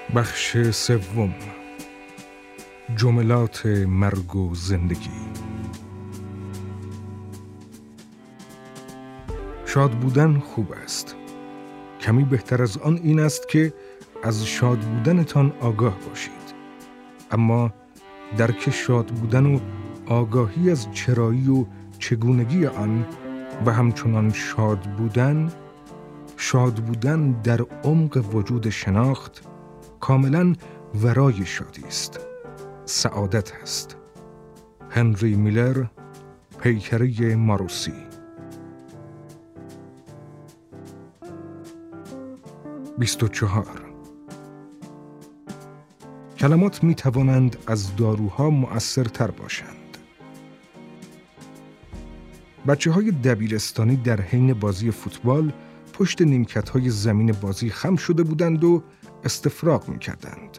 بخش سوم، جملات مرگ و زندگی. شاد بودن خوب است. کمی بهتر از آن این است که از شاد بودنتان آگاه باشید. اما درک شاد بودن و آگاهی از چرایی و چگونگی آن و همچنان شاد بودن در عمق وجود شناخت کاملاً ورای شادی است. سعادت است. هنری میلر، پیکره ماروسی. 24. کلمات می توانند از داروها مؤثرتر باشند. بچه‌های دبیرستانی در حین بازی فوتبال پشت نیمکت‌های زمین بازی خم شده بودند و استفراغ می‌کردند.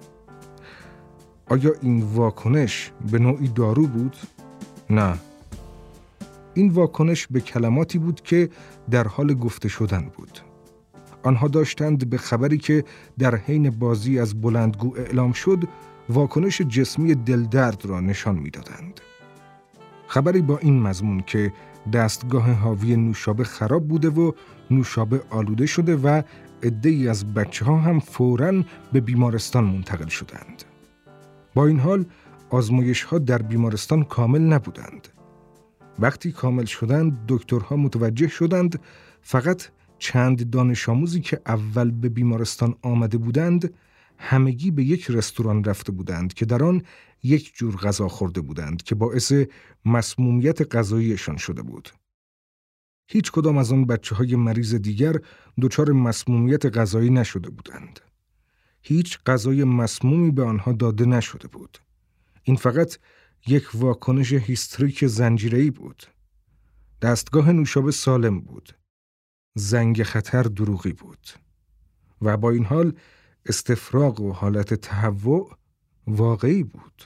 آیا این واکنش به نوعی دارو بود؟ نه. این واکنش به کلماتی بود که در حال گفته شدن بود. آنها داشتند به خبری که در حین بازی از بلندگو اعلام شد، واکنش جسمی دلدرد را نشان می‌دادند. خبری با این مضمون که دستگاه حاوی نوشابه خراب بوده و نوشابه آلوده شده و عده‌ای از بچه‌ها هم فوراً به بیمارستان منتقل شدند. با این حال آزمایش‌ها در بیمارستان کامل نبودند. وقتی کامل شدند، دکترها متوجه شدند فقط چند دانش آموزی که اول به بیمارستان آمده بودند، همگی به یک رستوران رفته بودند که در آن یک جور غذا خورده بودند که باعث مسمومیت غذاییشان شده بود. هیچ کدام از آن بچه‌های مریض دیگر دچار مسمومیت غذایی نشده بودند. هیچ غذای مسمومی به آنها داده نشده بود. این فقط یک واکنش هیستریک زنجیره‌ای بود. دستگاه نوشابه سالم بود. زنگ خطر دروغی بود. و با این حال استفراغ و حالت تهوع واقعی بود.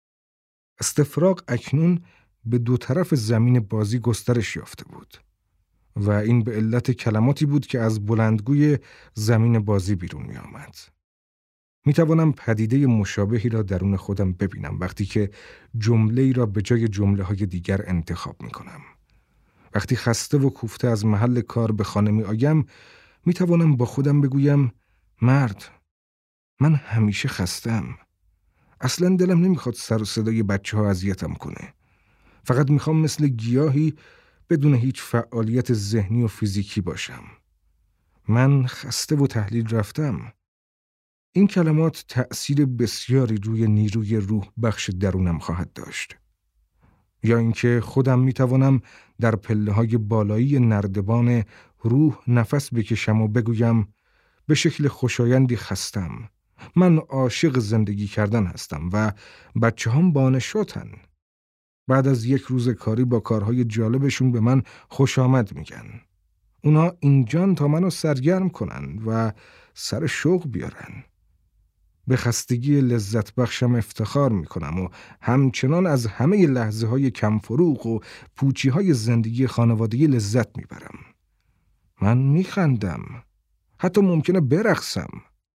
استفراغ اکنون به دو طرف زمین بازی گسترش یافته بود و این به علت کلماتی بود که از بلندگوی زمین بازی بیرون می آمد. می توانم پدیده مشابهی را درون خودم ببینم وقتی که جمله‌ای را به جای جمله‌های دیگر انتخاب می کنم. وقتی خسته و کوفته از محل کار به خانه می آیم، می توانم با خودم بگویم مرد، من همیشه خسته‌ام. اصلاً دلم نمیخواد سر و صدای بچه‌ها اذیتم کنه. فقط میخوام مثل گیاهی بدون هیچ فعالیت ذهنی و فیزیکی باشم. من خسته و تحلیل رفتم. این کلمات تأثیر بسیاری روی نیروی روح بخش درونم خواهد داشت. یا اینکه خودم میتوانم در پله‌های بالایی نردبان روح نفس بکشم و بگویم به شکل خوشایندی خستم. من عاشق زندگی کردن هستم و بچه‌هام بانشاتن. بعد از یک روز کاری با کارهای جالبشون به من خوش آمد میگن. اونا اینجان تا منو سرگرم کنن و سر شوق بیارن. به خستگی لذت بخشم افتخار میکنم و همچنان از همه لحظه های کم فروغ و پوچی های زندگی خانوادگی لذت میبرم. من میخندم. حتی ممکنه برقصم.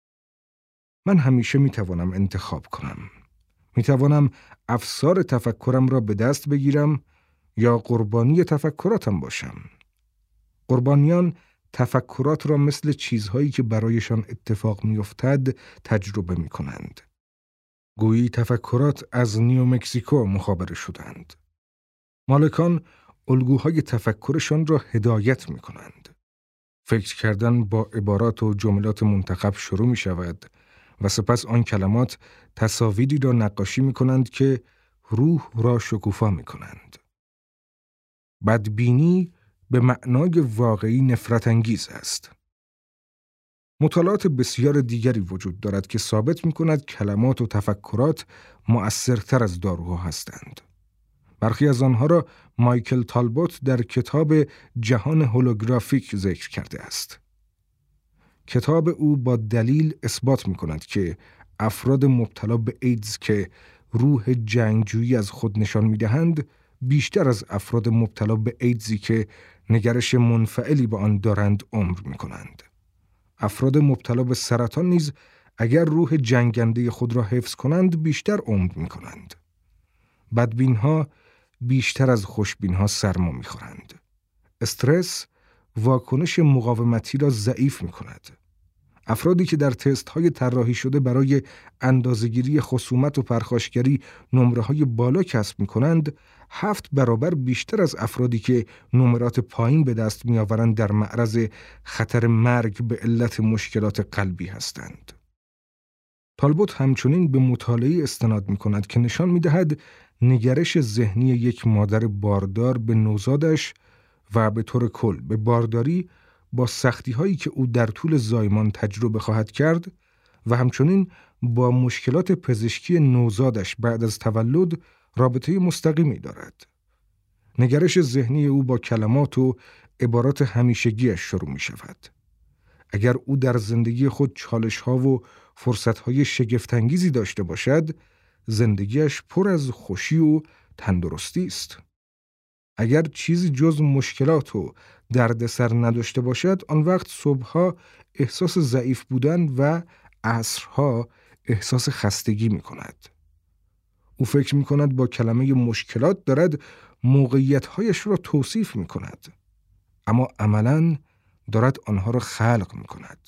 من همیشه میتوانم انتخاب کنم. میتوانم افسار تفکرم را به دست بگیرم یا قربانی تفکراتم باشم. قربانیان تفکرات را مثل چیزهایی که برایشان اتفاق میافتد تجربه میکنند. گویی تفکرات از نیومکزیکو مخابره شدند. مالکان الگوهای تفکرشان را هدایت میکنند. فکر کردن با عبارات و جملات منتخب شروع می شود و سپس آن کلمات تصاویری را نقاشی می کنند که روح را شکوفا می کنند. بدبینی به معنای واقعی نفرت انگیز است. مطالعات بسیار دیگری وجود دارد که ثابت می کند کلمات و تفکرات مؤثرتر از داروها هستند. برخی از آنها را مایکل تالبوت در کتاب جهان هولوگرافیک ذکر کرده است. کتاب او با دلیل اثبات می کند که افراد مبتلا به ایدز که روح جنگجویی از خود نشان می دهند بیشتر از افراد مبتلا به ایدزی که نگرش منفعلی با آن دارند عمر می کنند. افراد مبتلا به سرطان نیز اگر روح جنگنده خود را حفظ کنند بیشتر عمر می کنند. بدبین ها بیشتر از خوشبین ها سرما می خورند. استرس واکنش مقاومتی را ضعیف می کند. افرادی که در تست های طراحی شده برای اندازه‌گیری خصومت و پرخاشگری نمره های بالا کسب می کنند 7 برابر بیشتر از افرادی که نمرات پایین به دست می آورند در معرض خطر مرگ به علت مشکلات قلبی هستند. تالبوت همچنین به مطالعه استناد می کند که نشان می دهد نگرش ذهنی یک مادر باردار به نوزادش و به طور کل به بارداری با سختی هایی که او در طول زایمان تجربه خواهد کرد و همچنین با مشکلات پزشکی نوزادش بعد از تولد رابطه مستقیمی دارد. نگرش ذهنی او با کلمات و عبارات همیشگیش شروع می شود. اگر او در زندگی خود چالش ها و فرصت های شگفت‌انگیزی داشته باشد، زندگیش پر از خوشی و تندرستی است. اگر چیزی جز مشکلات و دردسر نداشته باشد، آن وقت صبحها احساس ضعیف بودن و عصرها احساس خستگی می کند. او فکر می کند با کلمه مشکلات دارد موقعیت‌هایش را توصیف می کند، اما عملاً دارد آنها را خلق می کند.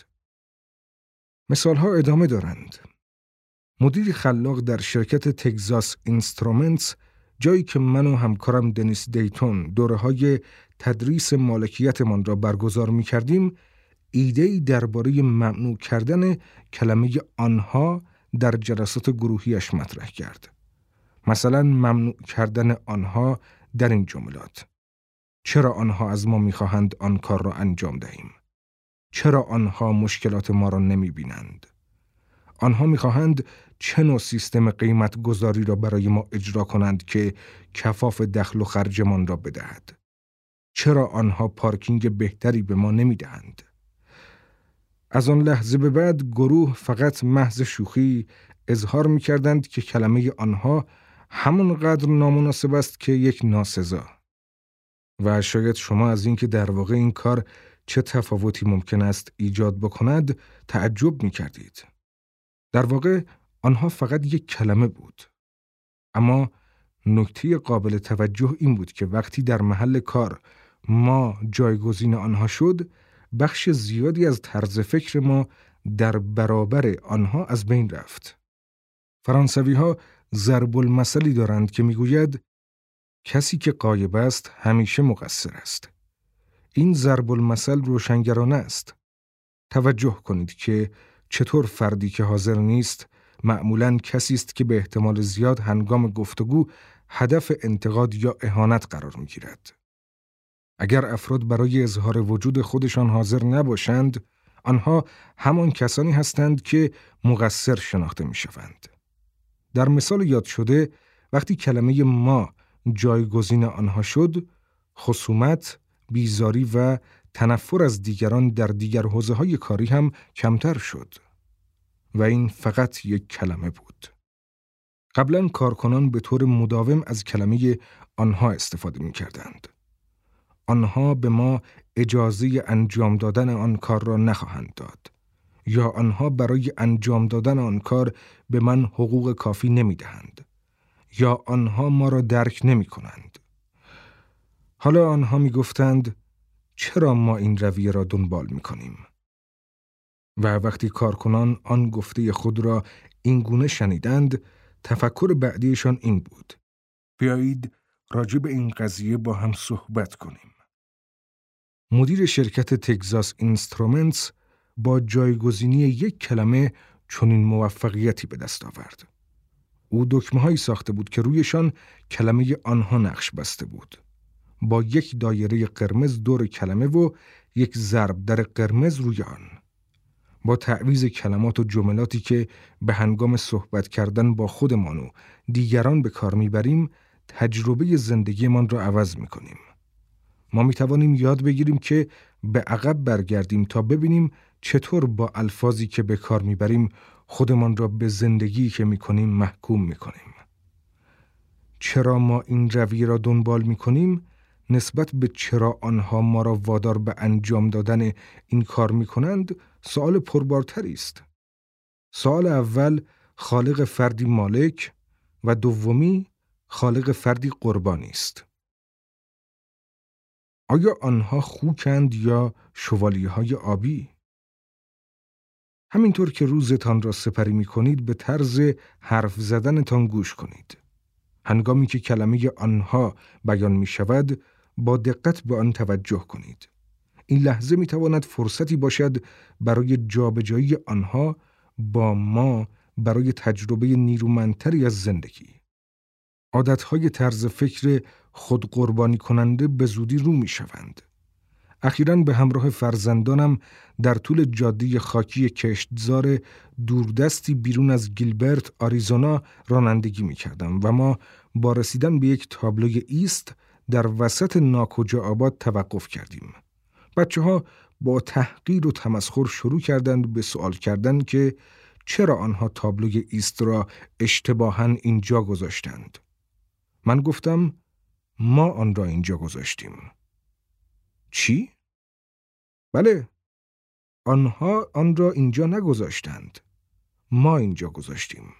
مثالها ادامه دارند. مدیر خلاق در شرکت تگزاس اینسترومنتس، جایی که من و همکارم دنیس دیتون دوره‌های تدریس مالکیتمان را برگزار می‌کردیم، ایده‌ای درباره ممنوع کردن کلمه آنها در جلسات گروهیش مطرح کرد. مثلا ممنوع کردن آنها در این جملات: چرا آنها از ما می‌خواهند آن کار را انجام دهیم؟ چرا آنها مشکلات ما را نمی‌بینند؟ آنها می‌خواهند چه نوع سیستم قیمت گذاری را برای ما اجرا کنند که کفاف دخل و خرجمان را بدهد؟ چرا آنها پارکینگ بهتری به ما نمی‌دهند؟ از آن لحظه به بعد گروه فقط محض شوخی اظهار می‌کردند که کلمه آنها همانقدر نامناسب است که یک ناسزا. و شاید شما از اینکه در واقع این کار چه تفاوتی ممکن است ایجاد بکند تعجب می‌کردید. در واقع آنها فقط یک کلمه بود. اما نکته قابل توجه این بود که وقتی در محل کار ما جایگزین آنها شد، بخش زیادی از طرز فکر ما در برابر آنها از بین رفت. فرانسوی‌ها ضرب المثلی دارند که میگوید کسی که غایب است همیشه مقصر است. این ضرب المثل روشنگرانه است. توجه کنید که چطور فردی که حاضر نیست معمولاً کسی است که به احتمال زیاد هنگام گفتگو هدف انتقاد یا اهانت قرار می‌گیرد. اگر افراد برای اظهار وجود خودشان حاضر نباشند، آنها همان کسانی هستند که مقصر شناخته می‌شوند. در مثال یاد شده، وقتی کلمه ما جایگزین آنها شد، خصومت، بیزاری و تنفر از دیگران در دیگر حوزه‌های کاری هم کمتر شد. و این فقط یک کلمه بود. قبلا کارکنان به طور مداوم از کلمه آنها استفاده می‌کردند. آنها به ما اجازه انجام دادن آن کار را نخواهند داد، یا آنها برای انجام دادن آن کار به من حقوق کافی نمی‌دهند، یا آنها ما را درک نمی‌کنند. حالا آنها می‌گفتند چرا ما این رویه را دنبال می‌کنیم؟ و وقتی کارکنان آن گفته خود را این گونه شنیدند، تفکر بعدیشان این بود: بیایید راجع به این قضیه با هم صحبت کنیم. مدیر شرکت تگزاس اینسترومنتس با جایگزینی یک کلمه چنین موفقیتی به دست آورد. او دکمه‌هایی ساخته بود که رویشان کلمه آنها نقش بسته بود، با یک دایره قرمز دور کلمه و یک ضرب در قرمز روی آن. با تعویض کلمات و جملاتی که به هنگام صحبت کردن با خودمان و دیگران به کار میبریم، تجربه زندگیمان را عوض میکنیم. ما میتوانیم یاد بگیریم که به عقب برگردیم تا ببینیم چطور با الفاظی که به کار میبریم خودمان را به زندگی که میکنیم محکوم میکنیم. چرا ما این رویه را دنبال میکنیم؟ نسبت به چرا آنها ما را وادار به انجام دادن این کار میکنند، سوال پربارتری است. سوال اول خالق فردی مالک و دومی خالق فردی قربانی است. آیا آنها خوکند یا شوالیه‌های آبی؟ همینطور که روزتان را سپری می کنید به طرز حرف زدنتان گوش کنید. هنگامی که کلمه آنها بیان می شود با دقت به آن توجه کنید. این لحظه می تواند فرصتی باشد برای جابجایی آنها با ما برای تجربه نیرومندتری از زندگی. عادتهای طرز فکر خود قربانی کننده به زودی رو می شوند. اخیراً به همراه فرزندانم در طول جاده خاکی کشتزار دوردستی بیرون از گیلبرت، آریزونا رانندگی می کردم و ما با رسیدن به یک تابلوی ایست در وسط ناکجا آباد توقف کردیم. بچه‌ها با تحقیر و تمسخر شروع کردند به سوال کردن که چرا آنها تابلوی ایست را اشتباهاً اینجا گذاشتند. من گفتم ما آن را اینجا گذاشتیم. چی؟ بله، آنها آن را اینجا نگذاشتند. ما اینجا گذاشتیم.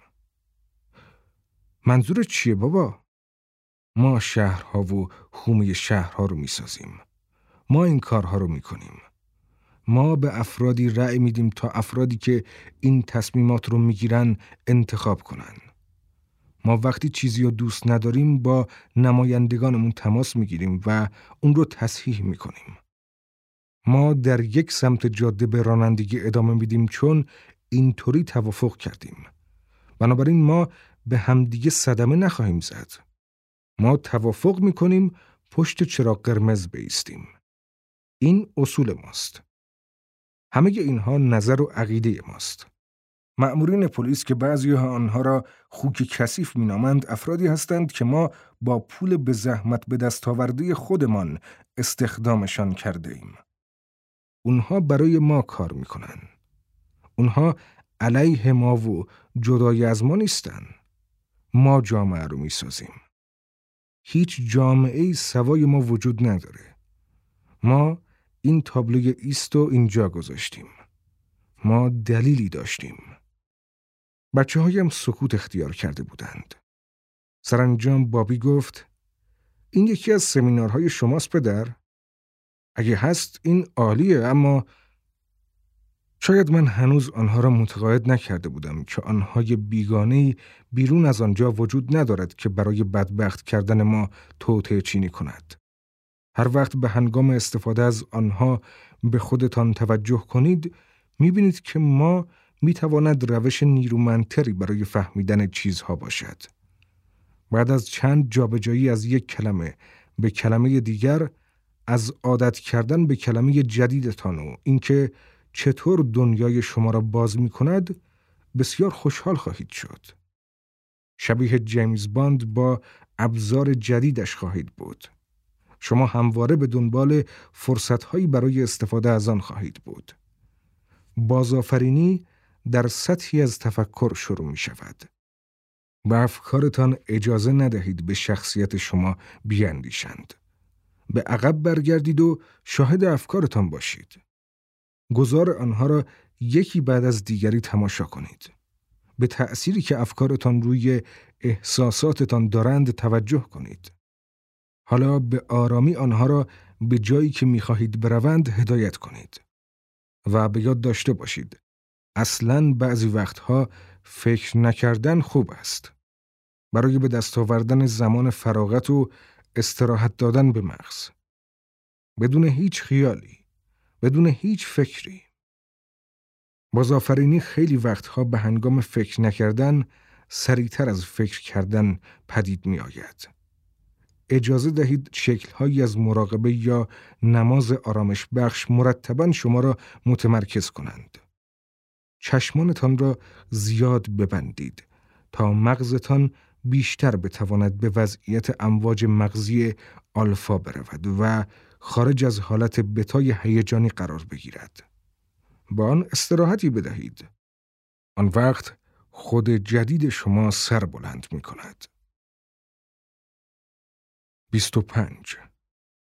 منظورت چیه بابا؟ ما شهرها و حومه شهرها رو میسازیم. ما این کارها رو میکنیم. ما به افرادی رأی میدیم تا افرادی که این تصمیمات رو میگیرن انتخاب کنن. ما وقتی چیزی رو دوست نداریم با نمایندگانمون تماس میگیریم و اون رو تصحیح میکنیم. ما در یک سمت جاده به رانندگی ادامه میدیم چون اینطوری توافق کردیم. بنابراین ما به همدیگه صدمه نخواهیم زد. ما توافق میکنیم پشت چراغ قرمز بایستیم. این اصول ماست. همه اینها نظر و عقیده ماست. مأمورین پلیس که بعضی آنها را خوک کثیف مینامند افرادی هستند که ما با پول به زحمت به دست آورده خودمان استخدامشان کرده ایم. اونها برای ما کار میکنن. اونها علیه ما و جدای از ما نیستن. ما جامعه رو میسازیم. هیچ جامعه‌ای سوای ما وجود نداره. ما این تابلوی ایستو اینجا گذاشتیم. ما دلیلی داشتیم. بچه‌هایم سکوت اختیار کرده بودند. سرانجام بابی گفت این یکی از سمینارهای شماست پدر؟ اگه هست این عالیه، اما شاید من هنوز آنها را متقاعد نکرده بودم که آنهای بیگانه‌ای بیرون از آنجا وجود ندارد که برای بدبخت کردن ما توطئه چینی کند. هر وقت به هنگام استفاده از آنها به خودتان توجه کنید، می‌بینید که ما می‌تواند روش نیرومندتری برای فهمیدن چیزها باشد. بعد از چند جابجایی از یک کلمه به کلمه دیگر، از عادت کردن به کلمه جدیدتان و اینکه چطور دنیای شما را باز می‌کند، بسیار خوشحال خواهید شد. شبیه جیمز باند با ابزار جدیدش خواهید بود. شما همواره به دنبال فرصت‌هایی برای استفاده از آن خواهید بود. بازآفرینی در سطحی از تفکر شروع می شود. به افکارتان اجازه ندهید به شخصیت شما بیاندیشند. به عقب برگردید و شاهد افکارتان باشید. گذار آنها را یکی بعد از دیگری تماشا کنید. به تأثیری که افکارتان روی احساساتتان دارند توجه کنید. حالا به آرامی آنها را به جایی که می‌خواهید بروند هدایت کنید. و به یاد داشته باشید، اصلاً بعضی وقتها فکر نکردن خوب است. برای به دست آوردن زمان فراغت و استراحت دادن به مغز. بدون هیچ خیالی، بدون هیچ فکری. بازآفرینی خیلی وقتها به هنگام فکر نکردن سریعتر از فکر کردن پدید می آید. اجازه دهید شکل‌هایی از مراقبه یا نماز آرامش بخش مرتباً شما را متمرکز کنند. چشمانتان را زیاد ببندید تا مغزتان بیشتر بتواند به وضعیت امواج مغزی آلفا برود و خارج از حالت بتای هیجانی قرار بگیرد. با آن استراحتی بدهید. آن وقت خود جدید شما سر بلند می کند. 25.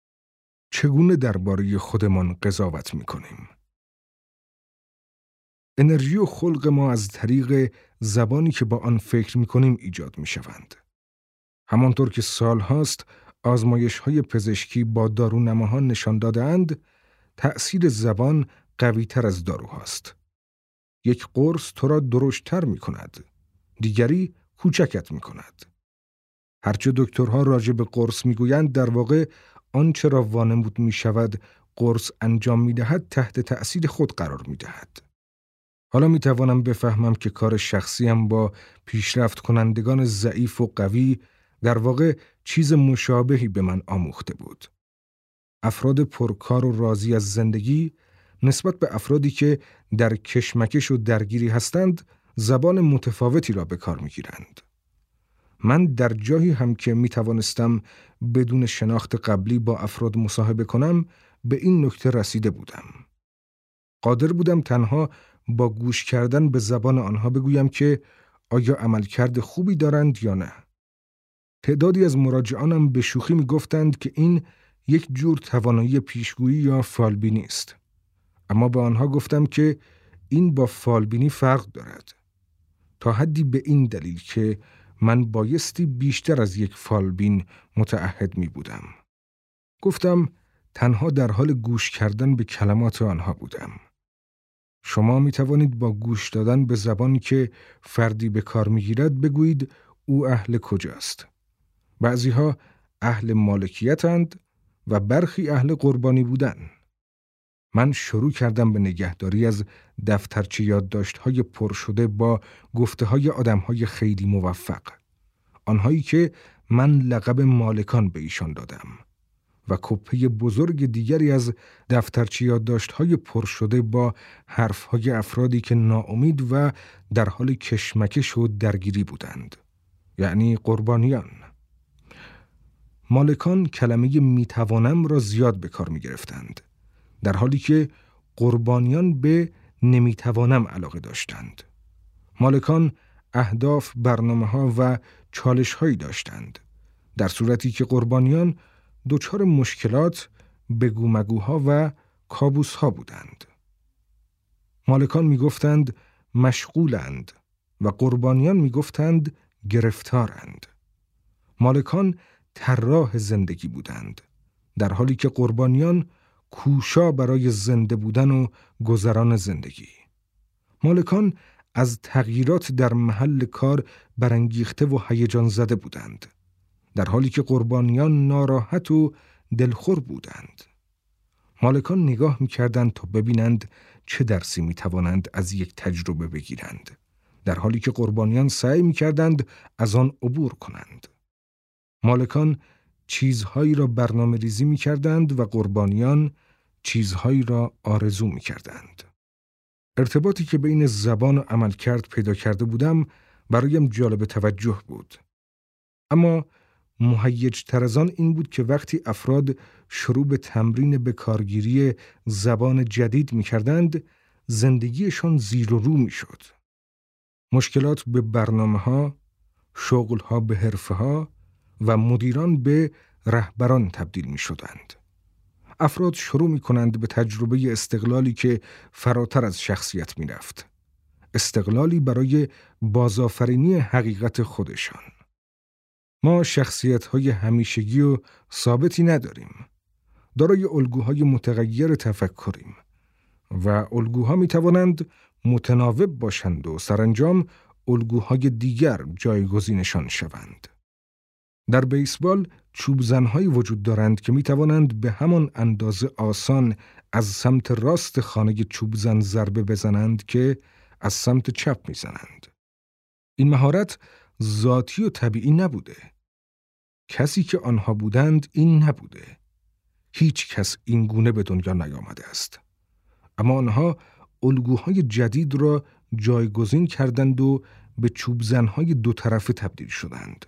چگونه درباره خودمان قضاوت می کنیم؟ انرژی و خلق ما از طریق زبانی که با آن فکر می‌کنیم ایجاد می‌شوند. همانطور که سال‌هاست آزمایش‌های پزشکی با دارونماها نشان داده‌اند، تأثیر زبان قوی‌تر از داروهاست. یک قرص تو را درشت‌تر می‌کند، دیگری کوچکت می‌کند. هرچه دکترها راجع به قرص می‌گویند در واقع آنچه را وانمود می‌شود قرص انجام می‌دهد تحت تأثیر خود قرار می‌دهد. حالا می‌توانم بفهمم که کار شخصیم با پیشرفت کنندگان ضعیف و قوی در واقع چیز مشابهی به من آموخته بود. افراد پرکار و راضی از زندگی نسبت به افرادی که در کشمکش و درگیری هستند زبان متفاوتی را به کار می‌گیرند. من در جایی هم که می‌توانستم بدون شناخت قبلی با افراد مصاحبه کنم به این نکته رسیده بودم. قادر بودم تنها با گوش کردن به زبان آنها بگویم که آیا عملکرد خوبی دارند یا نه. تعدادی از مراجعانم به شوخی می‌گفتند که این یک جور توانایی پیشگویی یا فالبینی است. اما به آنها گفتم که این با فالبینی فرق دارد. تا حدی به این دلیل که من بایستی بیشتر از یک فالبین متعهد می بودم. گفتم تنها در حال گوش کردن به کلمات آنها بودم. شما می توانید با گوش دادن به زبانی که فردی به کار می گیرد بگویید او اهل کجاست. بعضیها اهل مالکیتند و برخی اهل قربانی بودن. من شروع کردم به نگهداری از دفترچه یادداشت‌های پر شده با گفته‌های آدم‌های خیلی موفق. آنهایی که من لقب مالکان به ایشان دادم و کپه بزرگ دیگری از دفترچه یادداشت‌های پر شده با حرف‌های افرادی که ناامید و در حال کشمکش و درگیری بودند. یعنی قربانیان. مالکان کلمه میتوانم را زیاد به کار می‌گرفتند، در حالی که قربانیان به نمیتوانم علاقه داشتند. مالکان اهداف، برنامه‌ها و چالش‌هایی داشتند، در صورتی که قربانیان دچار مشکلات، بگومگوها و کابوس‌ها بودند. مالکان می‌گفتند مشغولند و قربانیان می‌گفتند گرفتارند. مالکان طراح زندگی بودند، در حالی که قربانیان کوشا برای زنده بودن و گذران زندگی. مالکان از تغییرات در محل کار برانگیخته و هیجان زده بودند، در حالی که قربانیان ناراحت و دلخور بودند. مالکان نگاه می‌کردند تا ببینند چه درسی می‌توانند از یک تجربه بگیرند، در حالی که قربانیان سعی می‌کردند از آن عبور کنند. مالکان چیزهایی را برنامه ریزی می کردند و قربانیان چیزهایی را آرزو می کردند. ارتباطی که بین زبان و عملکرد پیدا کرده بودم برایم جالب توجه بود. اما مهیج‌تر از آن این بود که وقتی افراد شروع به تمرین به کارگیری زبان جدید می کردند، زندگیشان زیر و رو می شد. مشکلات به برنامه‌ها، شغل‌ها به حرفه‌ها و مدیران به رهبران تبدیل می شدند. افراد شروع می کنند به تجربه استقلالی که فراتر از شخصیت می رفت. استقلالی برای بازآفرینی حقیقت خودشان. ما شخصیت‌های همیشگی و ثابتی نداریم. دارای الگوهای متغیر تفکریم و الگوها می توانند متناوب باشند و سرانجام الگوهای دیگر جایگزینشان شوند. در بیسبال چوبزن‌هایی وجود دارند که می توانند به همان اندازه آسان از سمت راست خانه چوبزن ضربه بزنند که از سمت چپ می زنند. این مهارت ذاتی و طبیعی نبوده. کسی که آنها بودند این نبوده. هیچ کس این گونه به دنیا نیامده است. اما آنها الگوهای جدید را جایگزین کردند و به چوبزن‌های دو طرفه تبدیل شدند.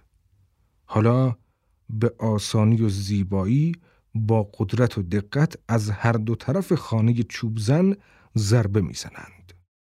حالا به آسانی و زیبایی با قدرت و دقت از هر دو طرف خانه چوبزن ضربه می‌زنند.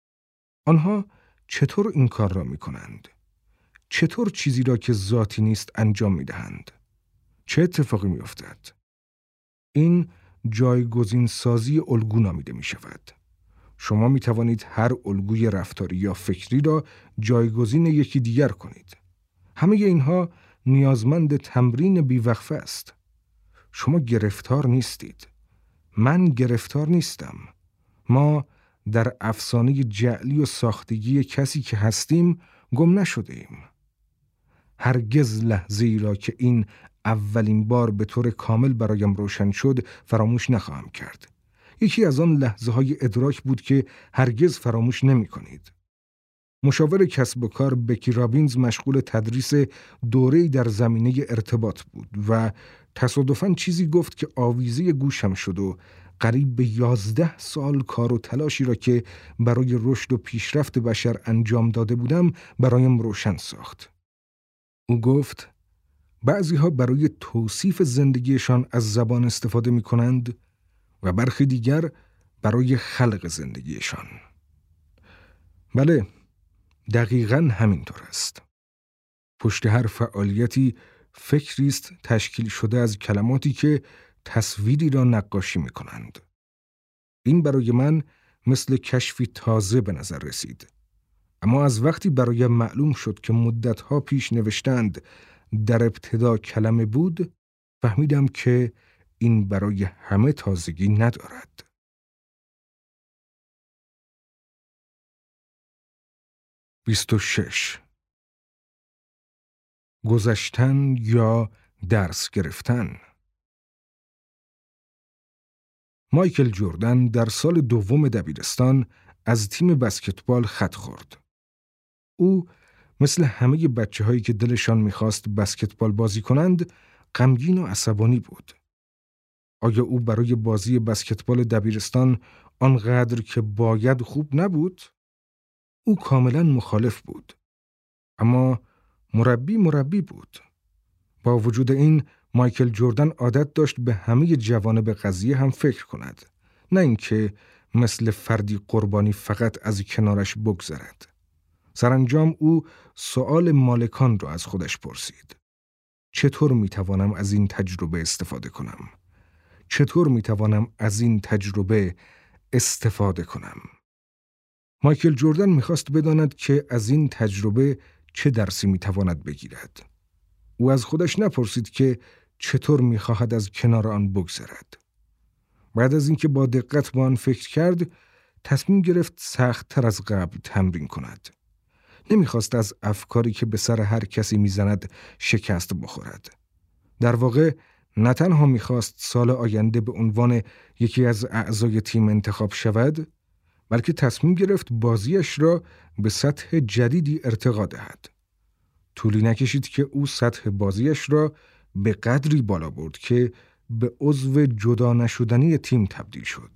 آنها چطور این کار را می‌کنند؟ چطور چیزی را که ذاتی نیست انجام می‌دهند؟ چه اتفاقی می‌افتد؟ این جایگزین سازی الگو نامیده می‌شود. شما می توانید هر الگوی رفتاری یا فکری را جایگزین یکی دیگر کنید. همه اینها نیازمند تمرین بیوقفه است. شما گرفتار نیستید. من گرفتار نیستم. ما در افسانه جعلی و ساختگی کسی که هستیم گم نشده ایم. هرگز لحظه‌ای را که این اولین بار به طور کامل برایم روشن شد فراموش نخواهم کرد. یکی از آن لحظه‌های ادراک بود که هرگز فراموش نمی‌کنید. مشاور کسب و کار بکی رابینز مشغول تدریس دوره‌ای در زمینه ارتباط بود و تصادفاً چیزی گفت که آویزه گوشم شد و قریب به 11 سال کار و تلاشی را که برای رشد و پیشرفت بشر انجام داده بودم برایم روشن ساخت. او گفت بعضی‌ها برای توصیف زندگیشان از زبان استفاده می‌کنند و برخی دیگر برای خلق زندگیشان. بله، دقیقاً همینطور است. پشت هر فعالیتی فکری است تشکیل شده از کلماتی که تصویری را نقاشی می‌کنند. این برای من مثل کشفی تازه به نظر رسید. اما از وقتی برایم معلوم شد که مدت‌ها پیش نوشتند در ابتدا کلمه بود، فهمیدم که این برای همه تازگی ندارد. 26. گذشتن یا درس گرفتن. مایکل جردن در سال دوم دبیرستان از تیم بسکتبال خط خورد. او مثل همه بچه‌هایی که دلشان می‌خواست بسکتبال بازی کنند، غمگین و عصبانی بود. آیا او برای بازی بسکتبال دبیرستان آنقدر که باید خوب نبود؟ او کاملاً مخالف بود. اما مربی بود. با وجود این مایکل جردن عادت داشت به همه جوانب قضیه هم فکر کند، نه اینکه مثل فردی قربانی فقط از کنارش بگذرد. سرانجام او سؤال مالکان را از خودش پرسید. چطور میتوانم از این تجربه استفاده کنم؟ چطور میتوانم از این تجربه استفاده کنم؟ مایکل جردن میخواست بداند که از این تجربه چه درسی میتواند بگیرد. او از خودش نپرسید که چطور میخواهد از کنار آن بگذرد. بعد از اینکه با دقت به آن فکر کرد، تصمیم گرفت سخت‌تر از قبل تمرین کند. نمیخواست از افکاری که به سر هر کسی میزند شکست بخورد. در واقع نه تنها میخواست سال آینده به عنوان یکی از اعضای تیم انتخاب شود، بلکه تصمیم گرفت بازیش را به سطح جدیدی ارتقا دهد. طولی نکشید که او سطح بازیش را به قدری بالا برد که به عضو جدا نشدنی تیم تبدیل شد.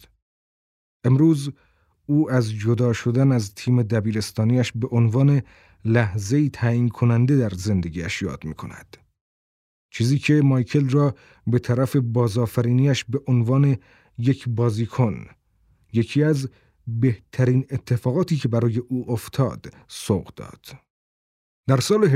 امروز او از جدا شدن از تیم دبیرستانیش به عنوان لحظه‌ای تعیین کننده در زندگیش یاد می‌کند. چیزی که مایکل را به طرف بازآفرینیش به عنوان یک بازیکن، یکی از بهترین اتفاقاتی که برای او افتاد، سوق داد. در سال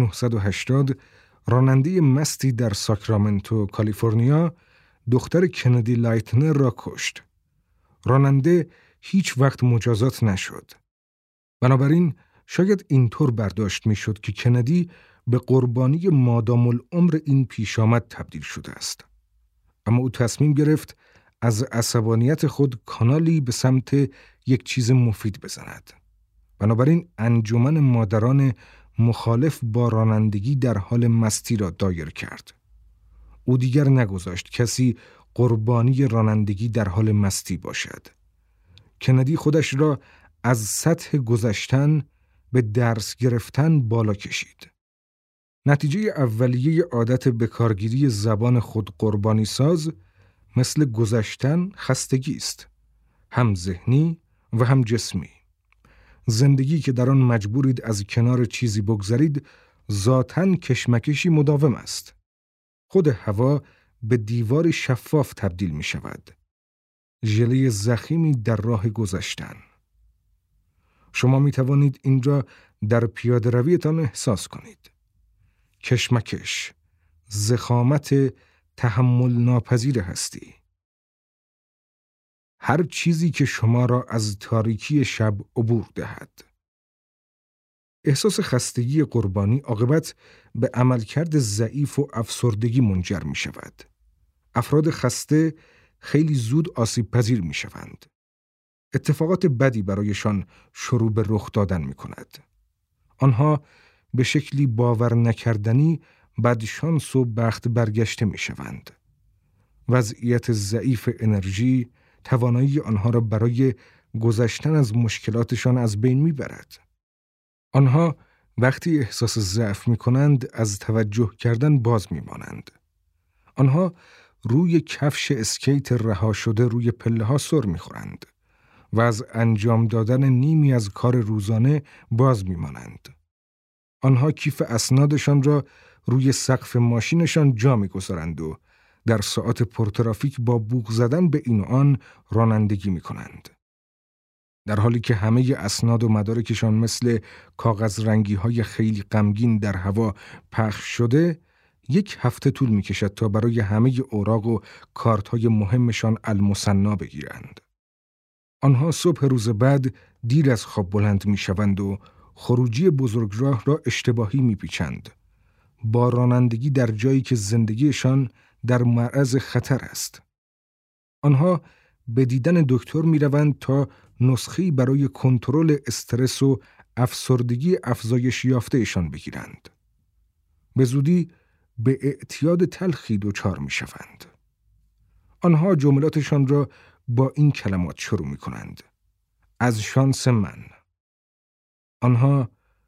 1980 راننده مستی در ساکرامنتو، کالیفرنیا، دختر کندی لایتنر را کشت. راننده هیچ وقت مجازات نشد. بنابراین شاید اینطور برداشت میشد که کندی به قربانی مادام العمر این پیشامد تبدیل شده است. اما او تصمیم گرفت از عصبانیت خود کانالی به سمت یک چیز مفید بزند. بنابراین انجمن مادران مخالف با رانندگی در حال مستی را دایر کرد. او دیگر نگذاشت کسی قربانی رانندگی در حال مستی باشد. کندی خودش را از سطح گذشتن به درس گرفتن بالا کشید. نتیجه اولیه عادت بکارگیری زبان خود قربانی ساز مثل گذشتن خستگی است، هم ذهنی و هم جسمی. زندگی که در آن مجبورید از کنار چیزی بگذرید ذاتاً کشمکشی مداوم است. خود هوا به دیوار شفاف تبدیل می شود. ژله ضخیمی در راه گذشتن. شما می توانید این را در پیاده رویتان احساس کنید. کشمکش، ضخامت تحمل ناپذیر هستی. هر چیزی که شما را از تاریکی شب عبور دهد. احساس خستگی قربانی عاقبت به عملکرد ضعیف و افسردگی منجر می شود. افراد خسته خیلی زود آسیب پذیر می شوند. اتفاقات بدی برایشان شروع به رخ دادن می کند. آنها به شکلی باور نکردنی بدشانس و بخت برگشته می شوند. وضعیت ضعیف انرژی توانایی آنها را برای گذشتن از مشکلاتشان از بین می برد. آنها وقتی احساس ضعف می کنند از توجه کردن باز می مانند. آنها روی کفش اسکیت رها شده روی پله ها سر می خورند و از انجام دادن نیمی از کار روزانه باز می مانند. آنها کیف اسنادشان را روی سقف ماشینشان جا می گذارند و در ساعات پرترافیک با بوق زدن به این و آن رانندگی می کنند. در حالی که همه اسناد و مدارکشان مثل کاغذ رنگی های خیلی غمگین در هوا پخش شده، 1 هفته طول می کشد تا برای همه اوراق و کارت های مهمشان المثنا بگیرند. آنها صبح روز بعد دیر از خواب بلند می شوند و خروجی بزرگراه را اشتباهی می پیچند. با رانندگی در جایی که زندگیشان در معرض خطر است. آنها به دیدن دکتر می روند تا نسخه‌ای برای کنترل استرس و افسردگی افزایش یافته‌شان بگیرند. به زودی به اعتیاد تلخی دچار می شوند. آنها جملاتشان را با این کلمات شروع می کنند: از شانس من. آنها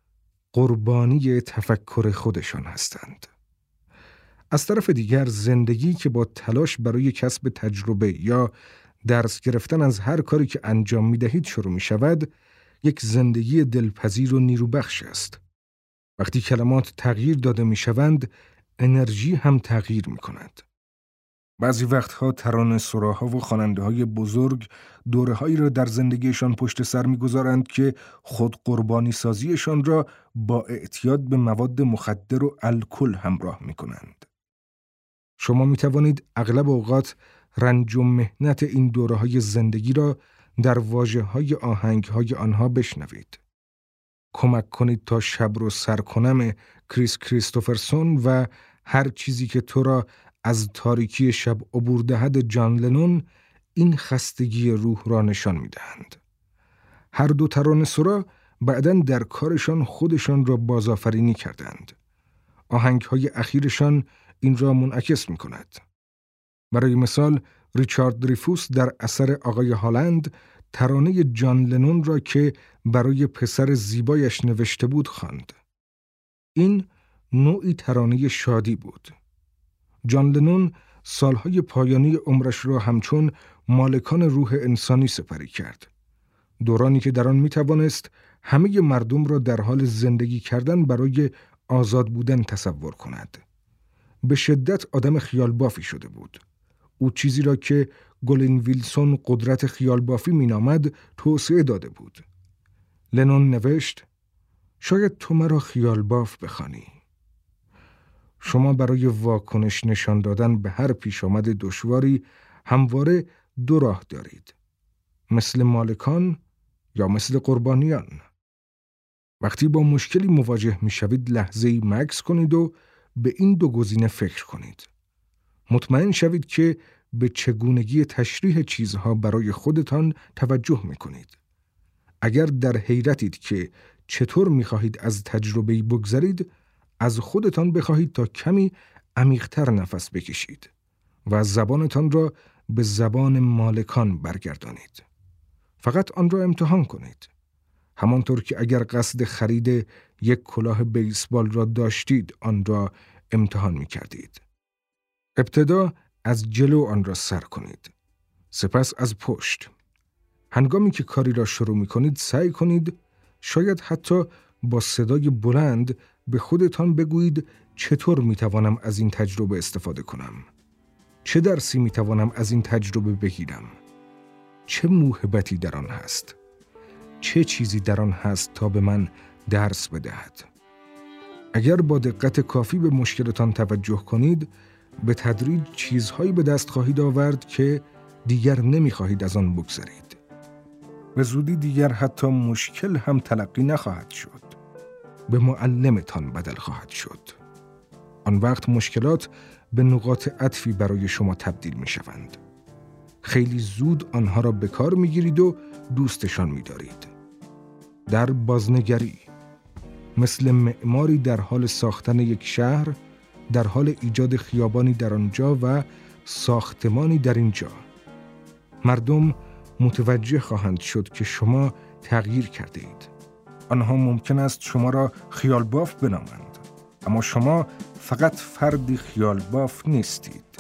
قربانی تفکر خودشان هستند. از طرف دیگر زندگی که با تلاش برای کسب تجربه یا درس گرفتن از هر کاری که انجام می دهید شروع می شود، یک زندگی دلپذیر و نیروبخش است. وقتی کلمات تغییر داده می شوند، انرژی هم تغییر می کند. بعضی وقتها ترانه‌سراها و خواننده‌های بزرگ دوره‌هایی را در زندگیشان پشت سر می‌گذارند که خود قربانی سازیشان را با اعتیاد به مواد مخدر و الکل همراه می‌کنند. شما می‌توانید اغلب اوقات رنج و محنت این دوره‌های زندگی را در واژه‌های آهنگ‌های آنها بشنوید. کمک کنید تا شب رو سر کنم کریس کریستوفرسون و هر چیزی که تو را از تاریکی شب عبور دهد جان لنون این خستگی روح را نشان می‌دهند. هر دو ترانه‌سرا بعداً در کارشان خودشان را بازآفرینی کردند. آهنگ‌های اخیرشان این را منعکس می‌کند. برای مثال ریچارد دریفوس در اثر آقای هالند ترانه جان لنون را که برای پسر زیبایش نوشته بود خواند. این نوعی ترانه شادی بود. جان لنون سالهای پایانی عمرش را همچون مالکان روح انسانی سپری کرد. دورانی که در آن می‌توانست همه مردم را در حال زندگی کردن برای آزاد بودن تصور کند. به شدت آدم خیال بافی شده بود. او چیزی را که گلین ویلسون قدرت خیال بافی مینامد توسعه داده بود. لنون نوشت: شاید تو مرا خیال باف بخوانی. شما برای واکنش نشان دادن به هر پیش آمد دشواری همواره 2 راه دارید. مثل مالکان یا مثل قربانیان. وقتی با مشکلی مواجه می شوید لحظه‌ای مکث کنید و به این 2 گزینه فکر کنید. مطمئن شوید که به چگونگی تشریح چیزها برای خودتان توجه می کنید. اگر در حیرتید که چطور می خواهید از تجربه‌ای بگذرید، از خودتان بخواهید تا کمی عمیق‌تر نفس بکشید و از زبانتان را به زبان مالکان برگردانید. فقط آن را امتحان کنید. همانطور که اگر قصد خرید یک کلاه بیسبال را داشتید، آن را امتحان می کردید. ابتدا از جلو آن را سر کنید. سپس از پشت. هنگامی که کاری را شروع می کنید، سعی کنید شاید حتی با صدای بلند به خودتان بگویید چطور می توانم از این تجربه استفاده کنم؟ چه درسی می توانم از این تجربه بگیرم؟ چه موهبتی در آن هست؟ چه چیزی در آن هست تا به من درس بدهد؟ اگر با دقت کافی به مشکلتان توجه کنید، به تدریج چیزهایی به دست خواهید آورد که دیگر نمی‌خواهید از آن بگذرید. به زودی دیگر حتی مشکل هم تلقی نخواهد شد. به معلمتان بدل خواهد شد. آن وقت مشکلات به نقاط عطفی برای شما تبدیل می‌شوند. خیلی زود آنها را به کار می‌گیرید و دوستشان می‌دارید. در بازنگری مثل معماری در حال ساختن یک شهر، در حال ایجاد خیابانی در آنجا و ساختمانی در اینجا. مردم متوجه خواهند شد که شما تغییر کرده اید. آنها ممکن است شما را خیالباف بنامند، اما شما فقط فردی خیالباف نیستید.